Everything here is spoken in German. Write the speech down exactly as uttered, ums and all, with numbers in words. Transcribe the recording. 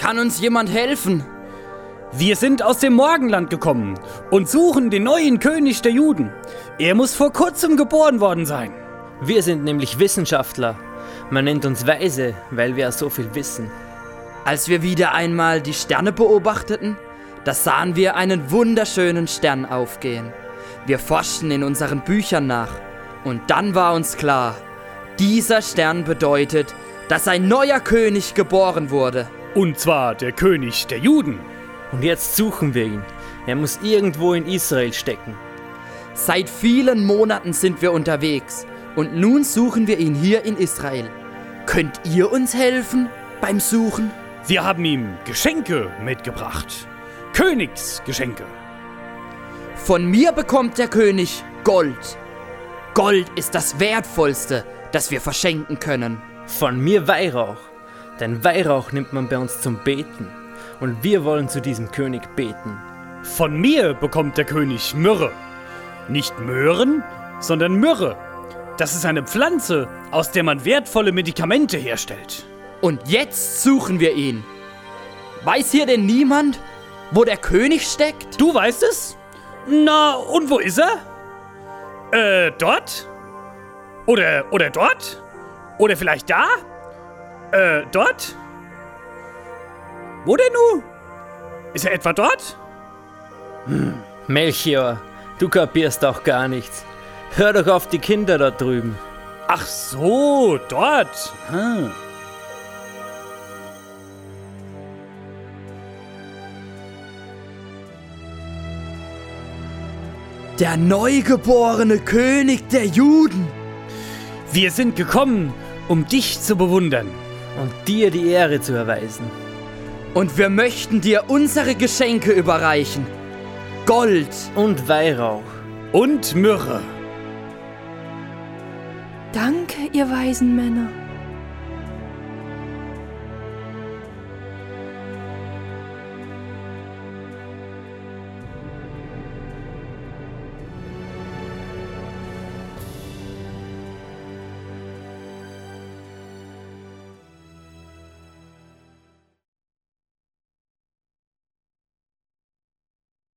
Kann uns jemand helfen? Wir sind aus dem Morgenland gekommen und suchen den neuen König der Juden. Er muss vor kurzem geboren worden sein. Wir sind nämlich Wissenschaftler. Man nennt uns Weise, weil wir so viel wissen. Als wir wieder einmal die Sterne beobachteten, da sahen wir einen wunderschönen Stern aufgehen. Wir forschten in unseren Büchern nach und dann war uns klar, dieser Stern bedeutet, dass ein neuer König geboren wurde. Und zwar der König der Juden. Und jetzt suchen wir ihn. Er muss irgendwo in Israel stecken. Seit vielen Monaten sind wir unterwegs und nun suchen wir ihn hier in Israel. Könnt ihr uns helfen beim Suchen? Wir haben ihm Geschenke mitgebracht. Königsgeschenke. Von mir bekommt der König Gold. Gold ist das Wertvollste, das wir verschenken können. Von mir Weihrauch. Denn Weihrauch nimmt man bei uns zum Beten. Und wir wollen zu diesem König beten. Von mir bekommt der König Myrrhe. Nicht Möhren, sondern Myrrhe. Das ist eine Pflanze, aus der man wertvolle Medikamente herstellt. Und jetzt suchen wir ihn. Weiß hier denn niemand, wo der König steckt? Du weißt es? Na, und wo ist er? Äh, dort? Oder, oder dort? Oder vielleicht da? Äh, dort? Wo denn nun? Ist er etwa dort? Hm. Melchior, du kapierst auch gar nichts. Hör doch auf die Kinder da drüben. Ach so, dort. Hm. Der neugeborene König der Juden. Wir sind gekommen, um dich zu bewundern. Und dir die Ehre zu erweisen. Und wir möchten dir unsere Geschenke überreichen. Gold und Weihrauch und Myrrhe. Danke, ihr weisen Männer.